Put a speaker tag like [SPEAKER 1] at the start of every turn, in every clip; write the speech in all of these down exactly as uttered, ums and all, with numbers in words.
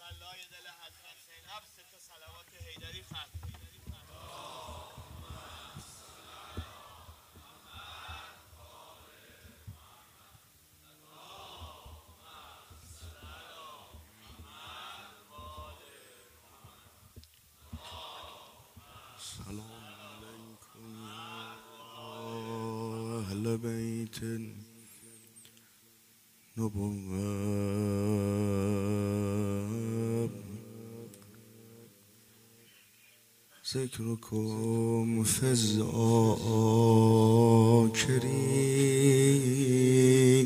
[SPEAKER 1] مصلای دل حضرت زینب سه تا صلوات حیدری ختم.
[SPEAKER 2] سلام علیکم یا اهل بیت نبوت ذکرکم فی الذاکرین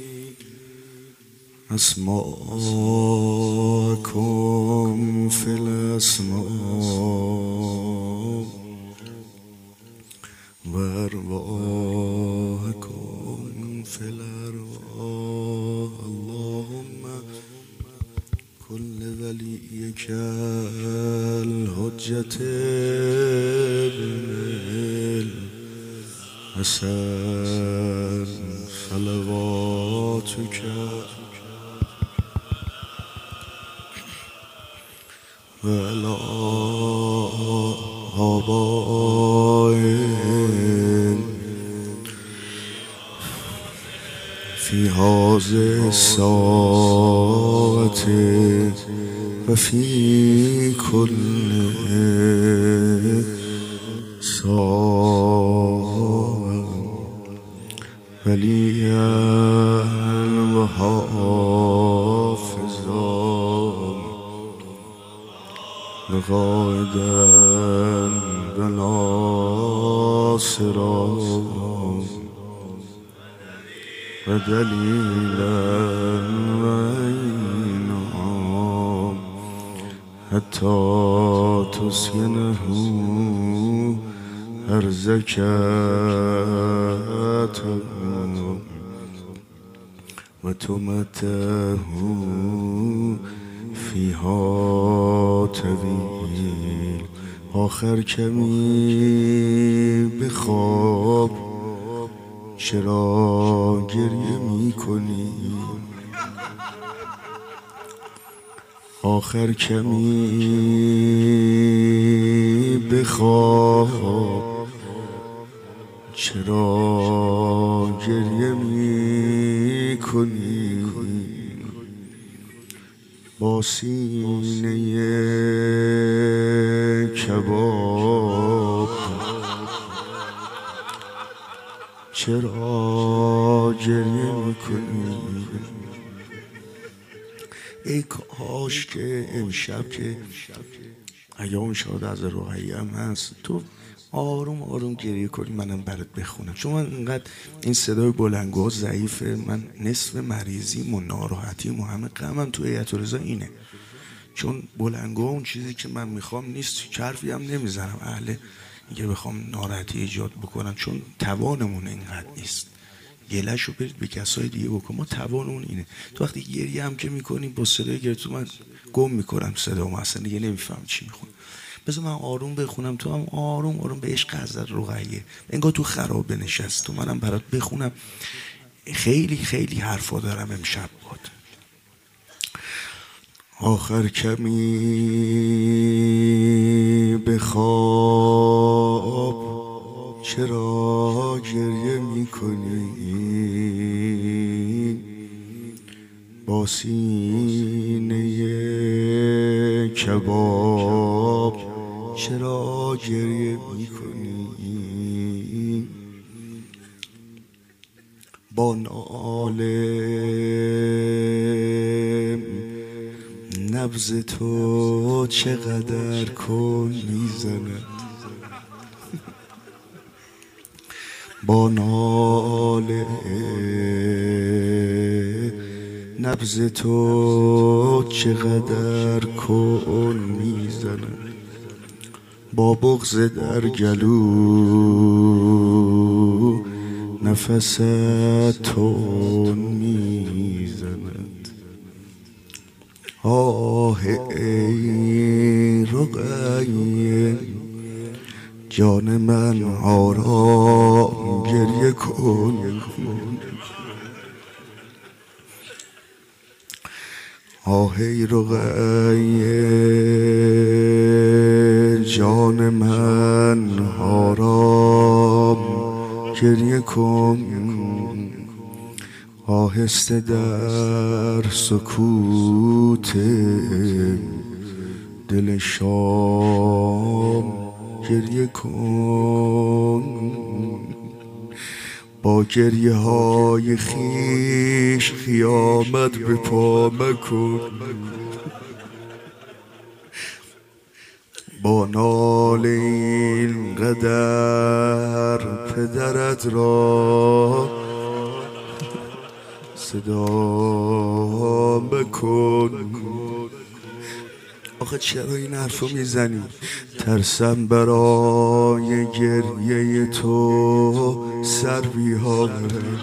[SPEAKER 2] اسماءکم فی الاسماء و ارواحکم فی الارواح. اللهم کل ولیک الحجة ابن الحسن صلواتک و علی آبائه فی هذه الساعة و فی کل ساعة ولیا و حافظا قائدا و ناصرا و دلیلا و عینا حتی تسکنه ارضک و تمتعه فیها طویل. آخر کمی بخواب، چرا گریه می کنی؟ آخر کمی بخواب، چرا گریه می کنی؟ با سینه کباب چرا گریه میکنی؟ ای کاش که امشب که ایام شاد از روحی هم هست تو آروم آروم گریه کنی، منم برات بخونم. چون من اینقدر این صدای بلندگوها ضعیفه، من نصف مریضیم و ناراحتیم و همه غمم تو هیئت الرضا اینه، چون بلندگوها اون چیزی که من میخوام نیست، حرفی هم نمیزنم اهل اینکه بخوام ناراحتی ایجاد بکنم، چون توانمون اینقدر نیست. گله‌شو برید به کسای دیگه بکن، ما توانمون اینه. تو وقتی گریه هم که میکنیم با صدای گریه تو من گم میکنم صدامو، اصلا دیگه نمیفهم چی میخونم. بذار من آروم بخونم، تو هم آروم آروم به عشق حضرت رقیه انگار تو خرابه نشست تو، منم برات بخونم. خیلی خیلی حرفا دارم امشب بود. آخر کمی بخواب، چرا گریه میکنی؟ با سینه کباب چرا گریه میکنی؟ با ناله نبض تو چقدر کن میزند، با ناله نبض تو چقدر کن میزند، با بغض در گلو نفست تون میزند. آه ای رقیه جان من آرام گریه کن. آهی رقیه جان من آرام گریه کن، آهسته در سکوت دل شام گریه کن. با گریه های خیش خیامت به پا مکن، با نال این قدر پدرت را صدا بکن. آخه چرا این حرفو میزنی؟ ترسم برای گریه تو سر بیاورم.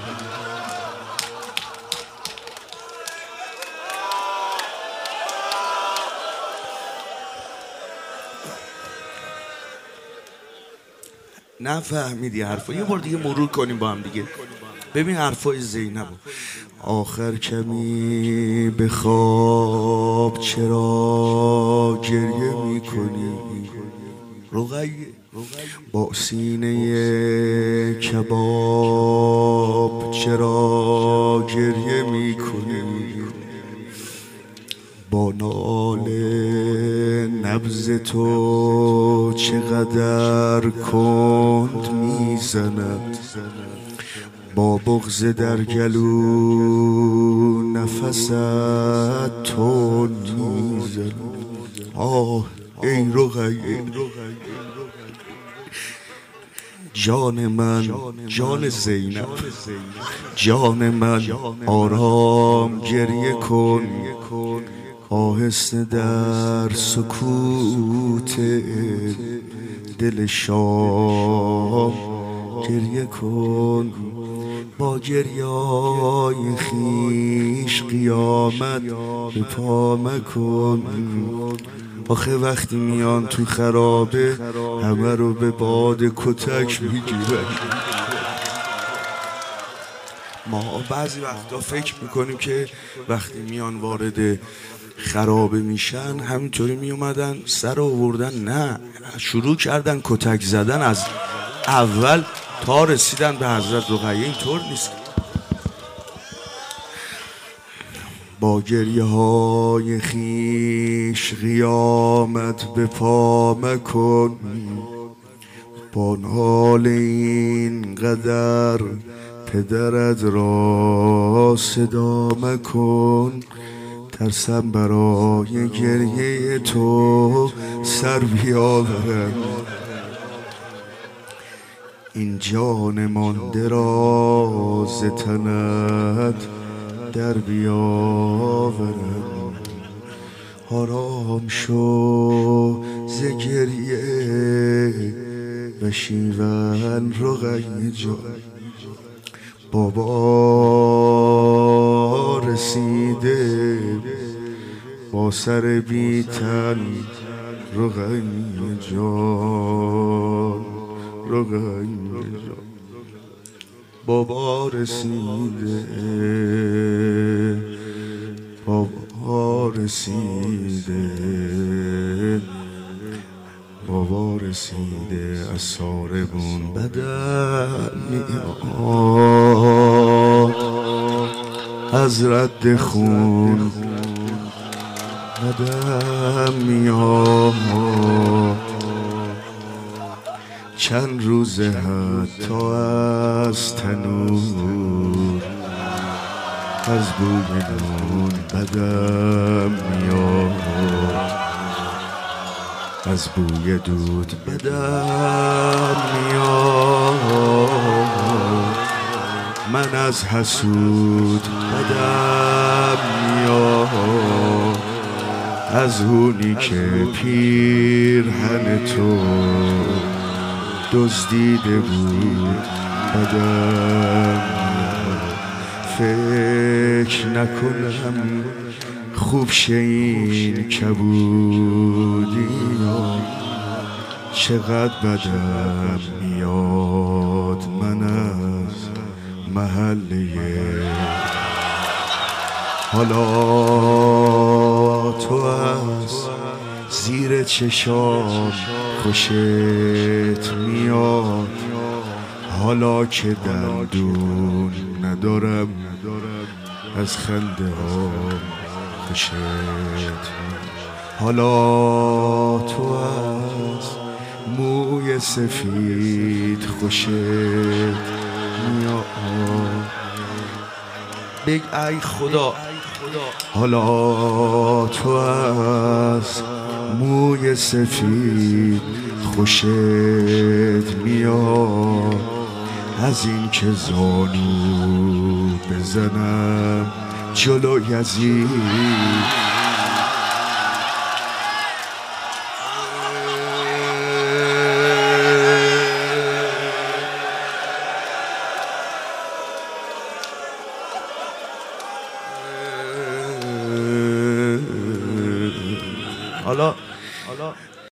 [SPEAKER 2] نفهمیدی حرفو؟ یه بار دیگه مرور کنیم با هم دیگه. ببین حرفای زینب. آخر کمی به خواب چرا گریه میکنی؟ رقیه با سینه کباب چرا گریه میکنی؟ با نال نبض تو چقدر کند میزند، با بغض در گلو نفست تند میزند. آه ای رقیه جان من، جان زینب، جان من آرام گریه کن، آهسته در سکوت دل شام گریه کن. با گریای خیش قیامت به پا مکن. آخه وقتی میان تو خرابه همه رو به باد کتک میگیرن. ما بعضی وقتا فکر میکنیم که وقتی میان وارد خرابه میشن همینطوری میومدن سر آوردن. نه، شروع کردن کتک زدن از اول تا رسیدن به حضرت رقیه. اینطور نیست. با گریه های خیش قیامت به پا مکن، با نال این قدر پدرت را صدا مکن. ترسم برای گریه تو سر بیاورم، این جان مانده را ز تنت در بیاورم. آرام شو ز گریه بشیون رقیه جان. بابا رسیده با سر بیتن رقیه جان، رقیه جان. بابا رسیده، بابا رسیده، بابا رسیده. از ساربون بدم میاد، از رد خون بدم میاد. چند روزه حتی از تنور از بوی نون بدم میاد، از بوی دود بدم میاد. من از حسود بدم میاد، از هونی که پیرهن تو دزدیده بود بدم. فکر نکنم خوب شه این کبودی، چقدر بدم میاد من از محله حالا تو از زیر چشام خوشت میاد، حالا که دندون ندارم از خنده ها خوشت میاد. حالا تو از موی سفید خوشت میاد. بگ ای خدا، حالا تو از موی سفید خوشت میاد، از این که زانو بزنم جلو یزید. حالا